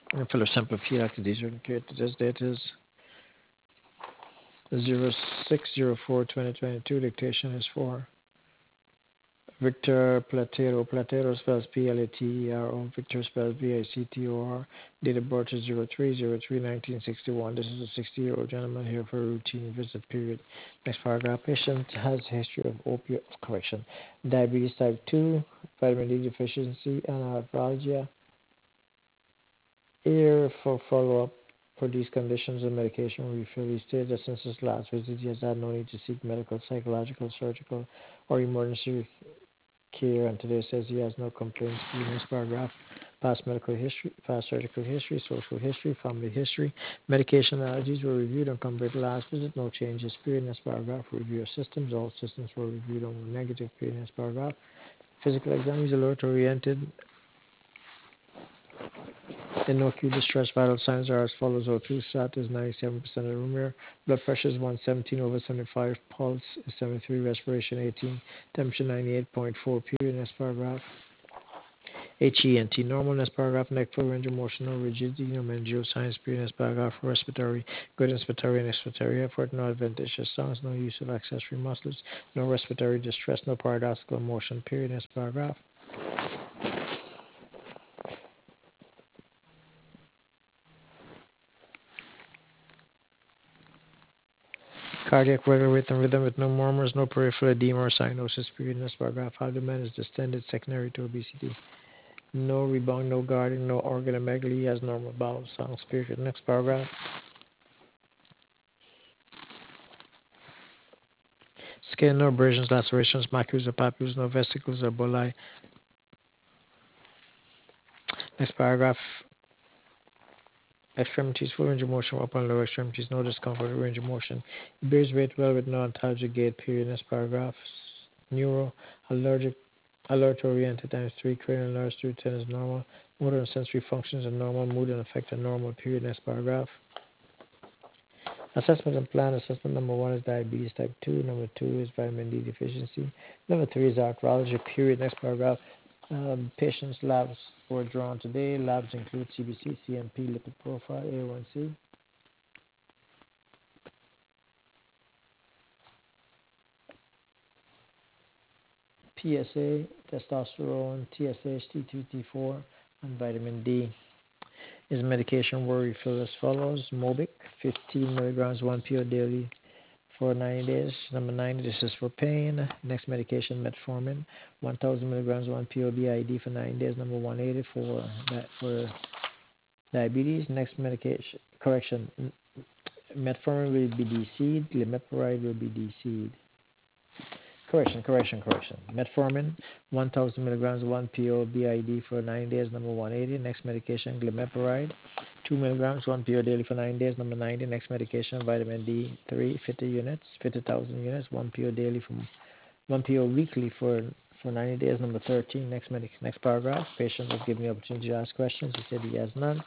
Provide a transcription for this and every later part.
And fellow sample feed active these are indicated. Today's date is 06/04/2022. Dictation is for Victor Platero. Platero spells Platero. Victor spells Victor. Date of birth is 03/03/1961. This is a 60-year-old gentleman here for a routine visit period. Next paragraph. Patient has a history of diabetes type 2, vitamin D deficiency, and arthralgia. Here for follow-up for these conditions and medication refill. He stated that since his last visit, he has had no need to seek medical, psychological, surgical, or emergency care, and today says he has no complaints. In this paragraph, past medical history, past surgical history, social history, family history, medication allergies were reviewed and compared to last visit. No changes. Period. In this paragraph, review of systems. All systems were reviewed on negative. Period. In this paragraph, physical exam is alert oriented. In no acute distress, vital signs are as follows. O2 sat is 97% of the room air. Blood pressure is 117/75. Pulse is 73. Respiration 18. Temperature 98.4. Period. In this paragraph. HENT normal. In this paragraph. Neck full range of motion, no rigidity, no meningeal signs. Period. In this paragraph. Respiratory, good inspiratory and expiratory effort, no adventitious sounds, no use of accessory muscles, no respiratory distress, no paradoxical motion. Period. In this paragraph. Cardiac regular rate and rhythm with no murmurs, no peripheral edema or cyanosis. Period. In this paragraph. How the man is distended secondary to obesity. No rebound, no guarding, no organomegaly, has normal bowel sounds. Period. Next paragraph. Skin, no abrasions, lacerations, macules or papules, no vesicles or bulli. Next paragraph. Extremities, full range of motion, upper and lower extremities, no discomfort, range of motion. He bears weight well with no ontologic gait. Period. Next paragraph. Neuro, allergic, alert oriented times 3, cranial nerves through 10 is normal. Motor and sensory functions are normal. Mood and affect are normal. Period. Next paragraph. Assessment and plan. Assessment number 1 is diabetes type 2. Number 2 is vitamin D deficiency. Number 3 is arthralgia. Period. Next paragraph. Patient's labs were drawn today. Labs include CBC, CMP, lipid profile, A1C. PSA, testosterone, TSH, T2, T4, and vitamin D. His medication were refilled as follows. Mobic, 15 milligrams, 1 pill daily for 90 days. Number 90, this is for pain. Next medication, metformin, 1,000 milligrams, 1 pill BID for 9 days. Number 180 for diabetes. Next medication, correction, metformin will be DC'd, glimepiride will be DC'd. Correction. Metformin, 1,000 milligrams, 1 PO BID for 9 days, number 180. Next medication, glimepiride, 2 milligrams, 1 PO daily for 9 days, number 90. Next medication, vitamin D3, 50 units, 50,000 units, 1 PO daily from 1 PO weekly for 90 days, number 13. Next paragraph, patient was given the opportunity to ask questions. He said he has none.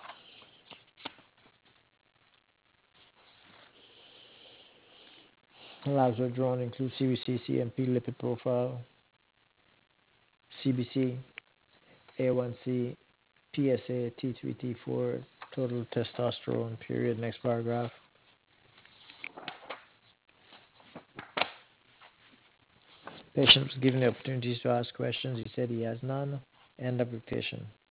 Labs were drawn include CBC, CMP, lipid profile, CBC, A1C, PSA, T3, T4, total testosterone. Period. Next paragraph. Patient was given the opportunities to ask questions. He said he has none. End of dictation.